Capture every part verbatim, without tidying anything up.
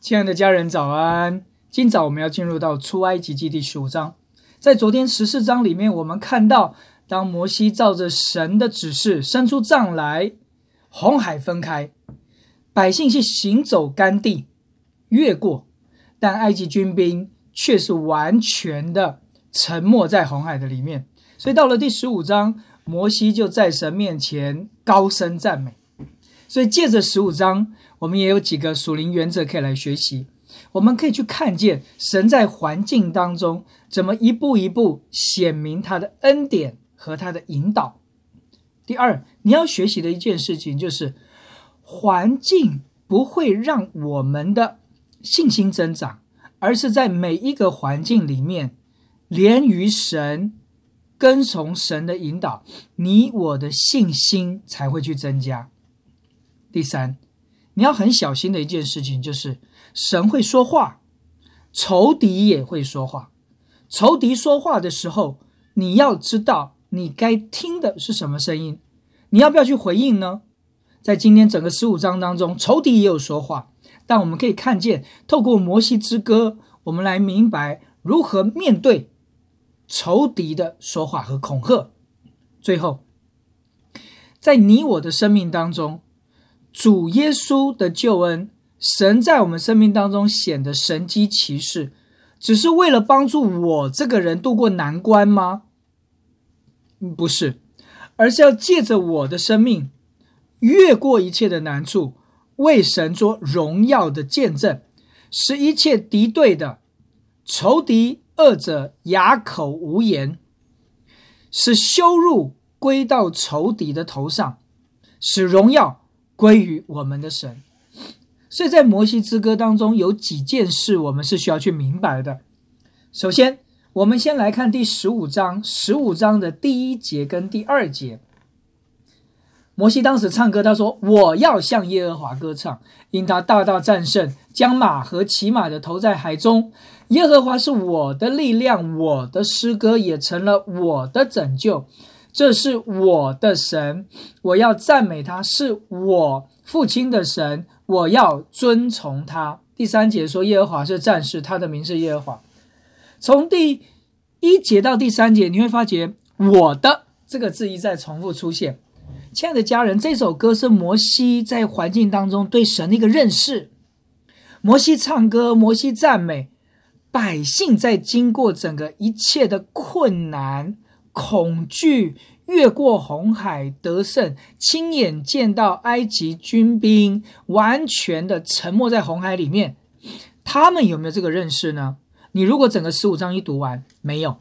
亲爱的家人早安，今早我们要进入到出埃及记第十五章。在昨天十四章里面，我们看到当摩西照着神的指示伸出杖来，红海分开，百姓是行走干地越过，但埃及军兵却是完全的沉没在红海的里面。所以到了第十五章，摩西就在神面前高声赞美。所以借着十五章，我们也有几个属灵原则可以来学习。我们可以去看见神在环境当中怎么一步一步显明他的恩典和他的引导。第二，你要学习的一件事情就是环境不会让我们的信心增长，而是在每一个环境里面连于神，跟从神的引导，你我的信心才会去增加。第三，你要很小心的一件事情就是神会说话，仇敌也会说话。仇敌说话的时候，你要知道你该听的是什么声音，你要不要去回应呢？在今天整个十五章当中，仇敌也有说话，但我们可以看见透过摩西之歌，我们来明白如何面对仇敌的说话和恐吓。最后，在你我的生命当中，主耶稣的救恩，神在我们生命当中显的神迹奇事，只是为了帮助我这个人度过难关吗？不是，而是要借着我的生命越过一切的难处，为神做荣耀的见证，使一切敌对的仇敌恶者哑口无言，使羞辱归到仇敌的头上，使荣耀归于我们的神。所以在摩西之歌当中有几件事我们是需要去明白的。首先，我们先来看第十五章，十五章的第一节跟第二节。摩西当时唱歌，他说：我要向耶和华歌唱，因他大大战胜，将马和骑马的投在海中。耶和华是我的力量，我的诗歌也成了我的拯救。这是我的神，我要赞美他，是我父亲的神，我要尊崇他。第三节说耶和华是战士，他的名是耶和华。从第一节到第三节，你会发觉我的这个字一再重复出现。亲爱的家人，这首歌是摩西在环境当中对神的一个认识。摩西唱歌，摩西赞美，百姓在经过整个一切的困难恐惧，越过红海得胜，亲眼见到埃及军兵完全的沉没在红海里面，他们有没有这个认识呢？你如果整个十五章一读完，没有。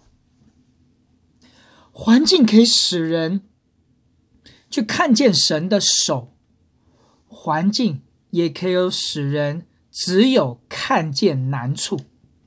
环境可以使人去看见神的手，环境也可以使人只有看见难处。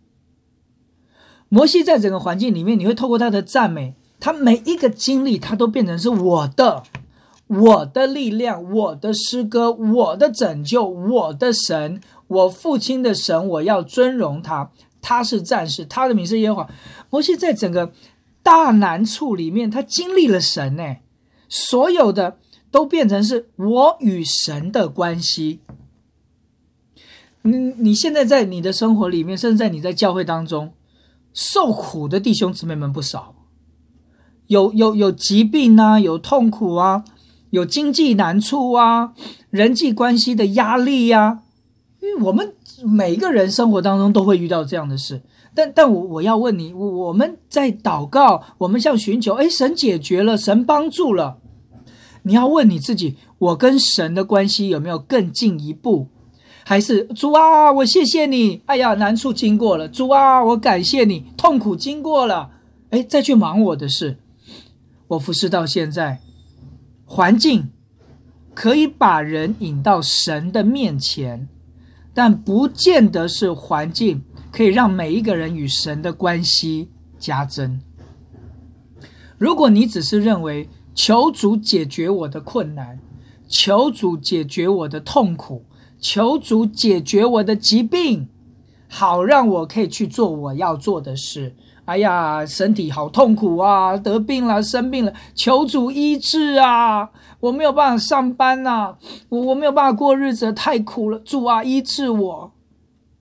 摩西在整个环境里面，你会透过他的赞美，他每一个经历他都变成是我的，我的力量，我的诗歌，我的拯救，我的神，我父亲的神，我要尊荣他，他是战士，他的名是耶和华。摩西在整个大难处里面，他经历了神耶，所有的都变成是我与神的关系。你你现在在你的生活里面，甚至在你在教会当中，受苦的弟兄姊妹们不少，有有有疾病啊，有痛苦啊，有经济难处啊，人际关系的压力啊，因为我们每个人生活当中都会遇到这样的事。但但我我要问你，我们在祷告，我们向寻求，诶，神解决了，神帮助了，你要问你自己，我跟神的关系有没有更进一步？还是主啊，我谢谢你，哎呀，难处经过了，主啊，我感谢你，痛苦经过了，诶，再去忙我的事。我服侍到现在，环境可以把人引到神的面前，但不见得是环境可以让每一个人与神的关系加增。如果你只是认为求主解决我的困难，求主解决我的痛苦，求主解决我的疾病，好让我可以去做我要做的事。哎呀，身体好痛苦啊，得病了，生病了，求主医治啊，我没有办法上班啊，我我没有办法过日子，太苦了，主啊，医治我。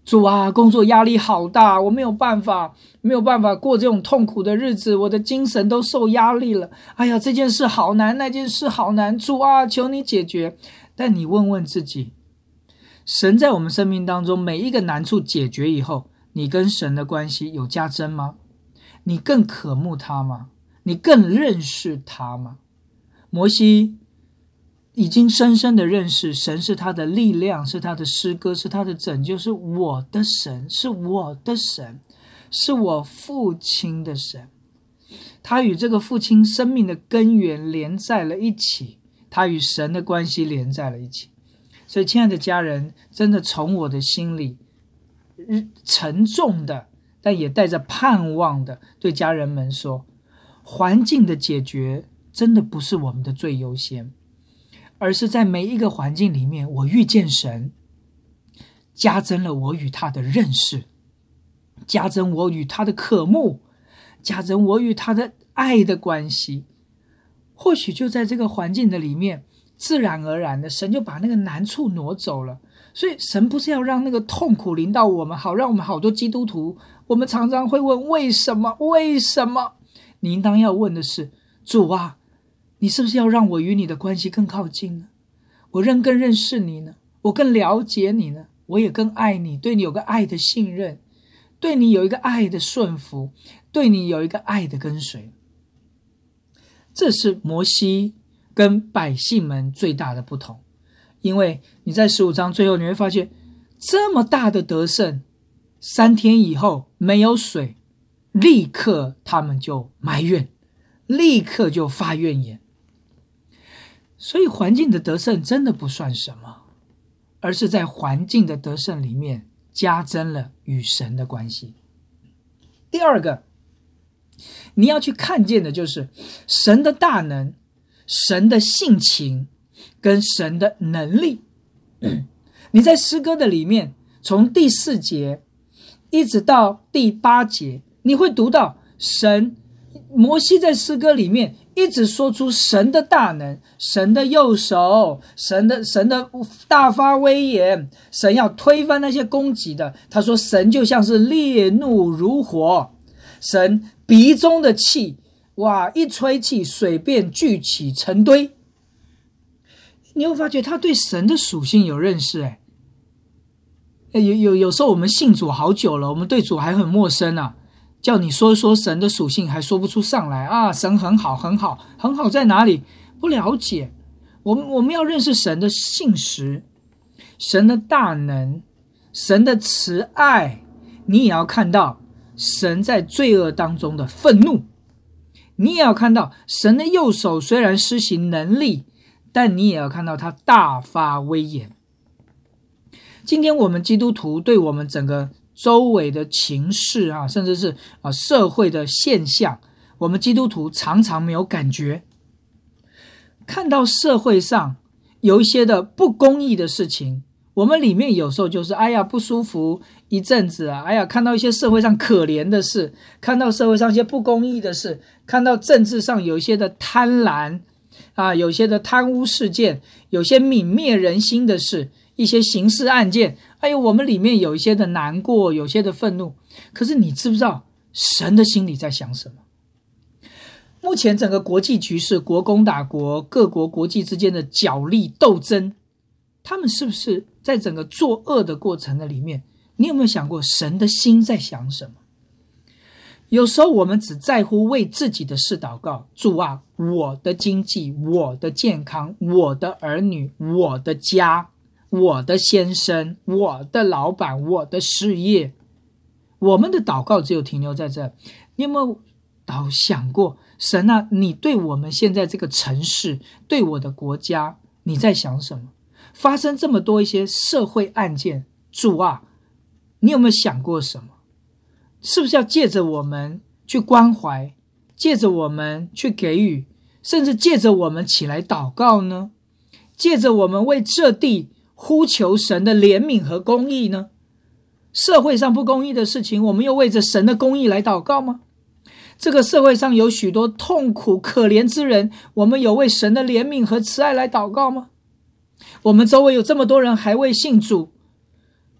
主啊，工作压力好大，我没有办法，没有办法过这种痛苦的日子，我的精神都受压力了。哎呀，这件事好难，那件事好难，主啊，求你解决。但你问问自己，神在我们生命当中每一个难处解决以后，你跟神的关系有加增吗？你更渴慕他吗？你更认识他吗？摩西已经深深的认识神是他的力量，是他的诗歌，是他的拯救，是我的神，是我的神，是我父亲的神。他与这个父亲生命的根源连在了一起，他与神的关系连在了一起。所以亲爱的家人，真的从我的心里沉重的，但也带着盼望的对家人们说，环境的解决真的不是我们的最优先，而是在每一个环境里面，我遇见神，加增了我与他的认识，加增我与他的渴慕，加增我与他的爱的关系。或许就在这个环境的里面，自然而然的神就把那个难处挪走了。所以神不是要让那个痛苦临到我们，好让我们好多基督徒，我们常常会问为什么为什么？你应当要问的是，主啊，你是不是要让我与你的关系更靠近呢？我认更认识你呢？我更了解你呢？我也更爱你，对你有个爱的信任，对你有一个爱的顺服，对你有一个爱的跟随。这是摩西跟百姓们最大的不同。因为你在十五章最后你会发现，这么大的得胜，三天以后没有水，立刻他们就埋怨，立刻就发怨言。所以环境的得胜真的不算什么，而是在环境的得胜里面加增了与神的关系。第二个，你要去看见的就是神的大能，神的性情跟神的能力。你在诗歌的里面，从第四节一直到第八节，你会读到神摩西在诗歌里面一直说出神的大能，神的右手，神的神的大发威严，神要推翻那些攻击的。他说神就像是烈怒如火，神鼻中的气，哇，一吹气，水便聚起成堆。你会发觉他对神的属性有认识。哎，有有有时候我们信主好久了，我们对主还很陌生啊，叫你说说神的属性还说不出上来啊。神很好很好很好在哪里？不了解。我们我们要认识神的信实，神的大能，神的慈爱。你也要看到神在罪恶当中的愤怒，你也要看到神的右手虽然施行能力，但你也要看到他大发威严。今天我们基督徒对我们整个周围的情势啊，甚至是啊社会的现象，我们基督徒常常没有感觉。看到社会上有一些的不公义的事情，我们里面有时候就是哎呀不舒服一阵子啊，哎呀看到一些社会上可怜的事，看到社会上一些不公义的事，看到政治上有一些的贪婪啊，有些的贪污事件，有些泯灭人心的事，一些刑事案件，哎呦，我们里面有一些的难过，有些的愤怒。可是你知不知道神的心里在想什么？目前整个国际局势，国攻打国，各国国际之间的角力斗争，他们是不是在整个作恶的过程的里面，你有没有想过神的心在想什么？有时候我们只在乎为自己的事祷告，主啊，我的经济，我的健康，我的儿女，我的家，我的先生，我的老板，我的事业。我们的祷告只有停留在这。你有没有导想过，神啊，你对我们现在这个城市，对我的国家，你在想什么？发生这么多一些社会案件，主啊，你有没有想过什么？是不是要借着我们去关怀，借着我们去给予，甚至借着我们起来祷告呢？借着我们为这地呼求神的怜悯和公义呢？社会上不公义的事情，我们又为着神的公义来祷告吗？这个社会上有许多痛苦可怜之人，我们有为神的怜悯和慈爱来祷告吗？我们周围有这么多人还未信主，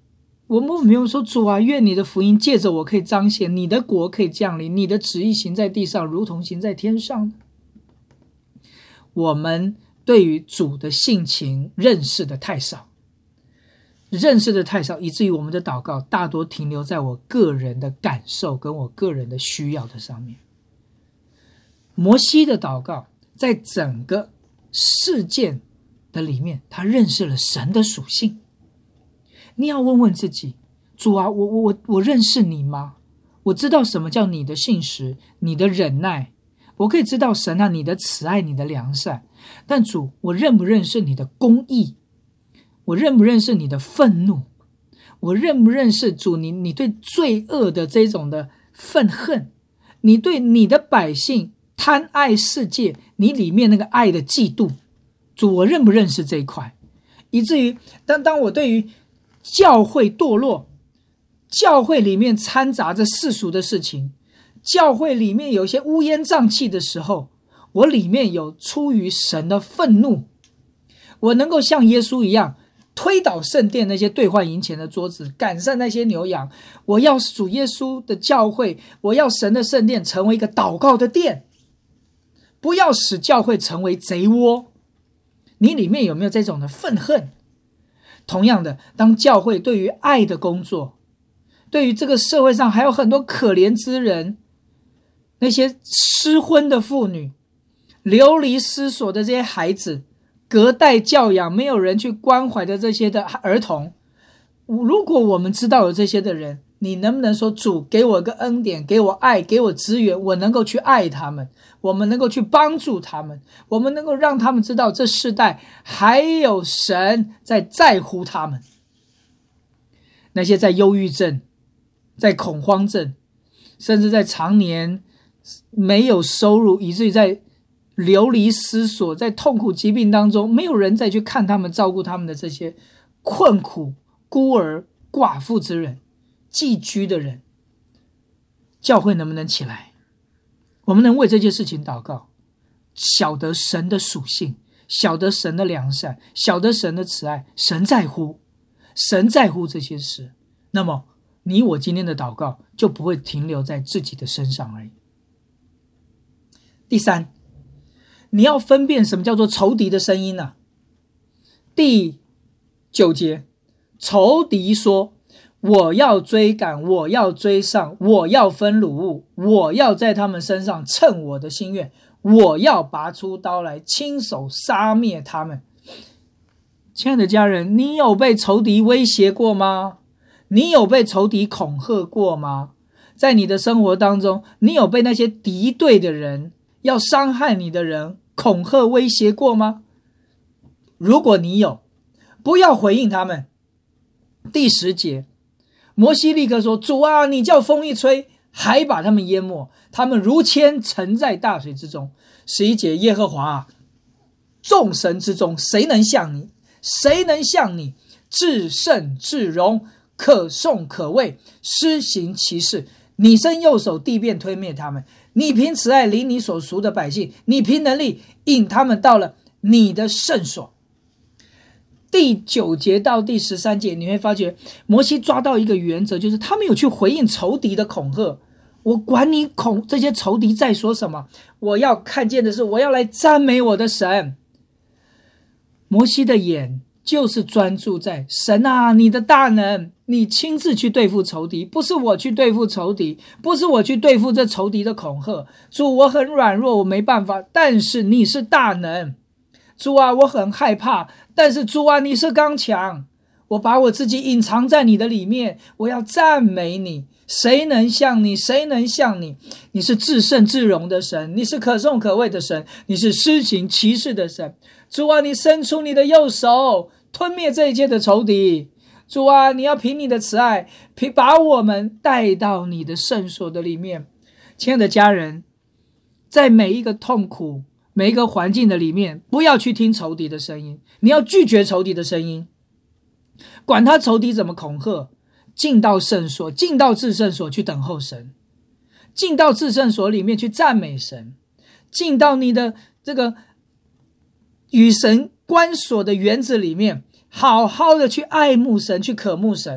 我们没有说主啊，愿你的福音借着我可以彰显，你的国可以降临，你的旨意行在地上如同行在天上。我们对于主的性情认识的太少，认识的太少，以至于我们的祷告大多停留在我个人的感受跟我个人的需要的上面。摩西的祷告在整个事件的里面，他认识了神的属性。你要问问自己，主啊，我我我我认识你吗？我知道什么叫你的信实，你的忍耐，我可以知道神啊，你的慈爱，你的良善。但主，我认不认识你的公义？我认不认识你的愤怒？我认不认识主你你对罪恶的这种的愤恨？你对你的百姓贪爱世界，你里面那个爱的嫉妒，主，我认不认识这一块？以至于当当我对于教会堕落，教会里面掺杂着世俗的事情，教会里面有一些乌烟瘴气的时候，我里面有出于神的愤怒，我能够像耶稣一样推倒圣殿那些兑换银钱的桌子，赶散那些牛羊。我要主耶稣的教会，我要神的圣殿成为一个祷告的殿，不要使教会成为贼窝。你里面有没有这种的愤恨？同样的，当教会对于爱的工作，对于这个社会上还有很多可怜之人，那些失婚的妇女，流离失所的这些孩子，隔代教养没有人去关怀的这些的儿童，如果我们知道有这些的人，你能不能说，主给我个恩典，给我爱，给我资源，我能够去爱他们，我们能够去帮助他们，我们能够让他们知道这世代还有神在在乎他们。那些在忧郁症，在恐慌症，甚至在常年没有收入，以至于在流离失所，在痛苦疾病当中，没有人再去看他们，照顾他们的这些困苦孤儿寡妇之人，寄居的人，教会能不能起来？我们能为这件事情祷告，晓得神的属性，晓得神的良善，晓得神的慈爱，神在乎，神在乎这些事。那么你我今天的祷告就不会停留在自己的身上而已。第三，你要分辨什么叫做仇敌的声音呢、啊？第九节，仇敌说，我要追赶，我要追上，我要分掳物，我要在他们身上称我的心愿，我要拔出刀来，亲手杀灭他们。亲爱的家人，你有被仇敌威胁过吗？你有被仇敌恐吓过吗？在你的生活当中，你有被那些敌对的人，要伤害你的人恐吓威胁过吗？如果你有，不要回应他们。第十节，摩西立刻说，主啊，你叫风一吹，还把他们淹没，他们如铅沉在大水之中。十一节，耶和华啊，众神之中谁能像你？谁能像你至圣至荣，可颂可畏，施行奇事？你伸右手，地便推灭他们。你凭慈爱领你所赎的百姓，你凭能力引他们到了你的圣所。第九节到第十三节，你会发觉摩西抓到一个原则，就是他没有去回应仇敌的恐吓。我管你恐这些仇敌在说什么，我要看见的是，我要来赞美我的神。摩西的眼就是专注在神啊，你的大能，你亲自去对付仇敌，不是我去对付仇敌，不是我去对付这仇敌的恐吓。主，我很软弱，我没办法，但是你是大能。主啊，我很害怕，但是主啊，你是刚强。我把我自己隐藏在你的里面，我要赞美你。谁能像你？谁能像你？你是至圣至荣的神，你是可颂可畏的神，你是施行奇事的神。主啊，你伸出你的右手，吞灭这一切的仇敌。主啊，你要凭你的慈爱，把我们带到你的圣所的里面。亲爱的家人，在每一个痛苦每一个环境的里面，不要去听仇敌的声音，你要拒绝仇敌的声音，管他仇敌怎么恐吓，进到圣所，进到至圣所去等候神，进到至圣所里面去赞美神，进到你的这个与神关锁的园子里面，好好的去爱慕神，去渴慕神。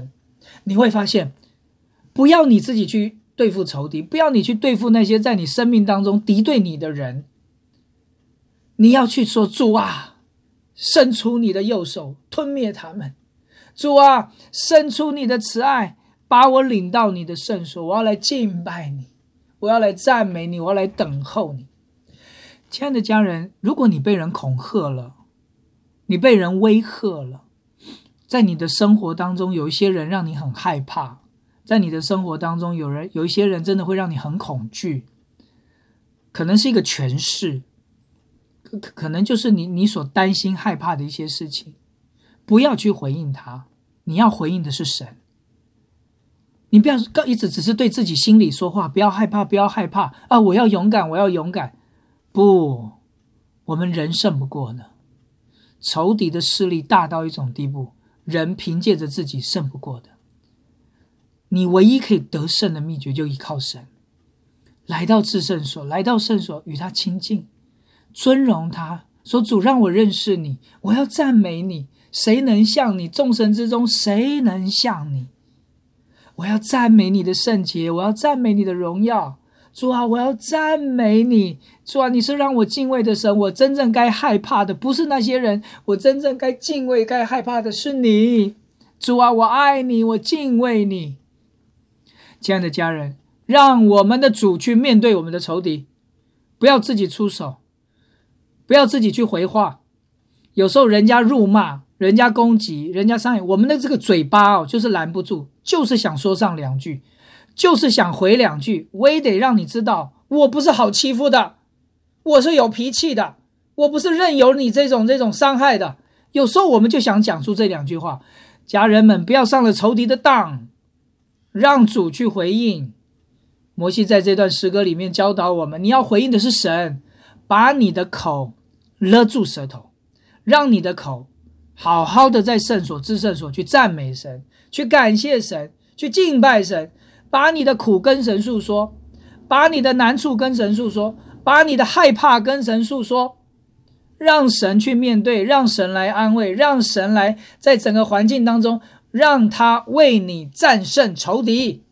你会发现，不要你自己去对付仇敌，不要你去对付那些在你生命当中敌对你的人，你要去说，主啊，伸出你的右手吞灭他们，主啊，伸出你的慈爱把我领到你的圣所，我要来敬拜你，我要来赞美你，我要来等候你。亲爱的家人，如果你被人恐吓了，你被人威吓了，在你的生活当中有一些人让你很害怕，在你的生活当中有人有一些人真的会让你很恐惧，可能是一个权势，可可能就是你你所担心害怕的一些事情，不要去回应他，你要回应的是神。你不要一直只是对自己心里说话，不要害怕，不要害怕啊！我要勇敢，我要勇敢。不，我们人胜不过呢。仇敌的势力大到一种地步，人凭借着自己胜不过的。你唯一可以得胜的秘诀就依靠神，来到至圣所，来到圣所与他亲近，尊荣他，说主让我认识你，我要赞美你，谁能像你？众神之中谁能像你？我要赞美你的圣洁，我要赞美你的荣耀。主啊，我要赞美你。主啊，你是让我敬畏的神，我真正该害怕的不是那些人，我真正该敬畏该害怕的是你。主啊，我爱你，我敬畏你。亲爱的家人，让我们的主去面对我们的仇敌，不要自己出手，不要自己去回话。有时候人家辱骂，人家攻击，人家伤害，我们的这个嘴巴哦，就是拦不住，就是想说上两句，就是想回两句，我也得让你知道，我不是好欺负的，我是有脾气的，我不是任由你这种这种伤害的。有时候我们就想讲出这两句话，家人们不要上了仇敌的当，让主去回应。摩西在这段诗歌里面教导我们，你要回应的是神，把你的口勒住舌头，让你的口好好的在圣所至圣所去赞美神，去感谢神，去敬拜神，把你的苦跟神诉说，把你的难处跟神诉说，把你的害怕跟神诉说，让神去面对，让神来安慰，让神来在整个环境当中，让他为你战胜仇敌。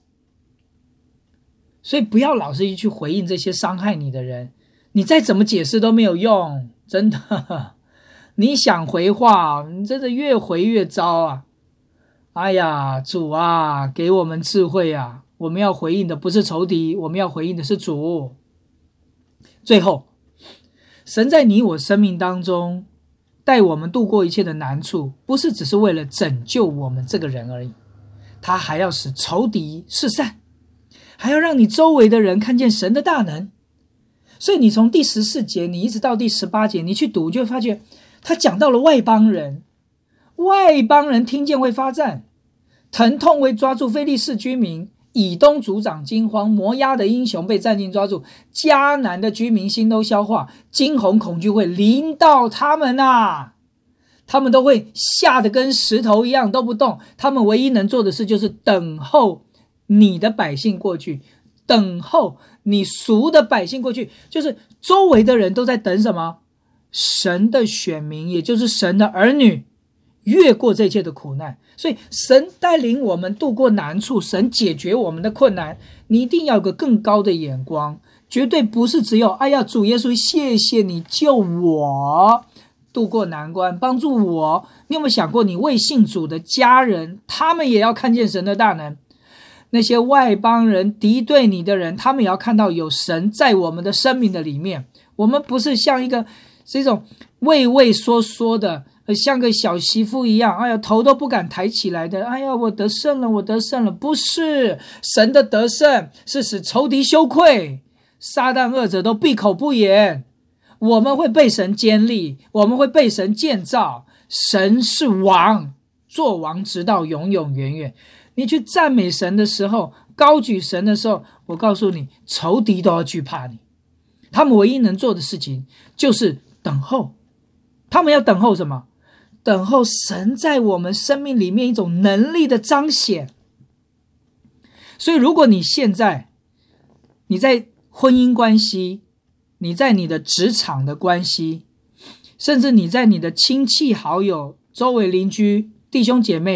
所以不要老是去回应这些伤害你的人，你再怎么解释都没有用，真的。你想回话，你真的越回越糟啊！哎呀，主啊，给我们智慧啊！我们要回应的不是仇敌，我们要回应的是主。最后，神在你我生命当中带我们度过一切的难处，不是只是为了拯救我们这个人而已，他还要使仇敌四散，还要让你周围的人看见神的大能。所以你从第十四节你一直到第十八节，你去读就会发觉他讲到了外邦人，外邦人听见会发战，疼痛会抓住非利士居民，以东族长惊慌，摩押的英雄被战境抓住，迦南的居民心都消化，惊恐恐惧会临到他们啊！他们都会吓得跟石头一样都不动，他们唯一能做的事就是等候你的百姓过去，等候你赎的百姓过去，就是周围的人都在等什么？神的选民，也就是神的儿女越过这一切的苦难。所以神带领我们度过难处，神解决我们的困难，你一定要有个更高的眼光，绝对不是只有哎呀主耶稣谢谢你救我度过难关，帮助我。你有没有想过，你未信主的家人，他们也要看见神的大能？那些外邦人敌对你的人，他们也要看到有神在我们的生命的里面。我们不是像一个这种畏畏缩缩的，像个小媳妇一样，哎呀头都不敢抬起来的，哎呀我得胜了，我得胜了。不是，神的得胜是使仇敌羞愧，撒旦恶者都闭口不言。我们会被神坚立，我们会被神建造，神是王，做王直到永永远远。你去赞美神的时候，高举神的时候，我告诉你，仇敌都要惧怕你。他们唯一能做的事情就是等候。他们要等候什么？等候神在我们生命里面一种能力的彰显。所以如果你现在你在婚姻关系，你在你的职场的关系，甚至你在你的亲戚好友、周围邻居、弟兄姐妹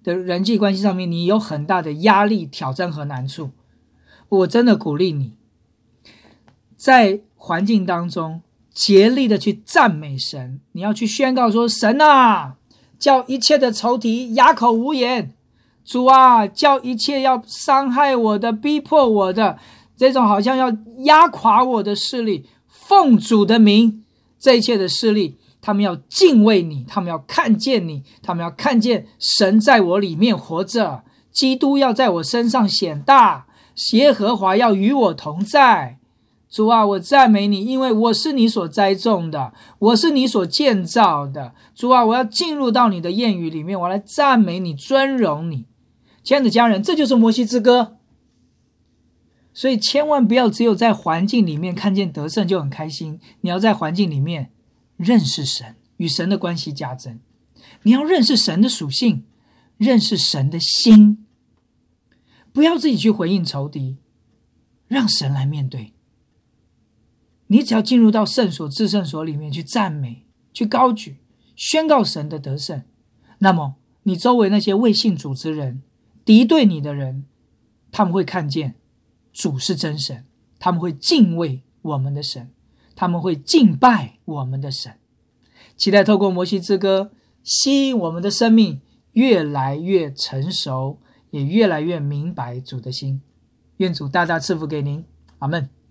的人际关系上面，你有很大的压力、挑战和难处，我真的鼓励你，在环境当中竭力的去赞美神，你要去宣告说，神啊，叫一切的仇敌哑口无言，主啊，叫一切要伤害我的、逼迫我的，这种好像要压垮我的势力，奉主的名，这一切的势力，他们要敬畏你，他们要看见你，他们要看见神在我里面活着，基督要在我身上显大，耶和华要与我同在。主啊，我赞美你，因为我是你所栽种的，我是你所建造的。主啊，我要进入到你的言语里面，我来赞美你，尊荣你。亲爱的家人，这就是摩西之歌。所以千万不要只有在环境里面看见得胜就很开心，你要在环境里面认识神，与神的关系加增。你要认识神的属性，认识神的心，不要自己去回应仇敌，让神来面对。你只要进入到圣所、至圣所里面去赞美、去高举、宣告神的得胜，那么你周围那些未信主之人、敌对你的人，他们会看见主是真神，他们会敬畏我们的神，他们会敬拜我们的神。期待透过摩西之歌，吸引我们的生命越来越成熟，也越来越明白主的心。愿主大大赐福给您，阿们。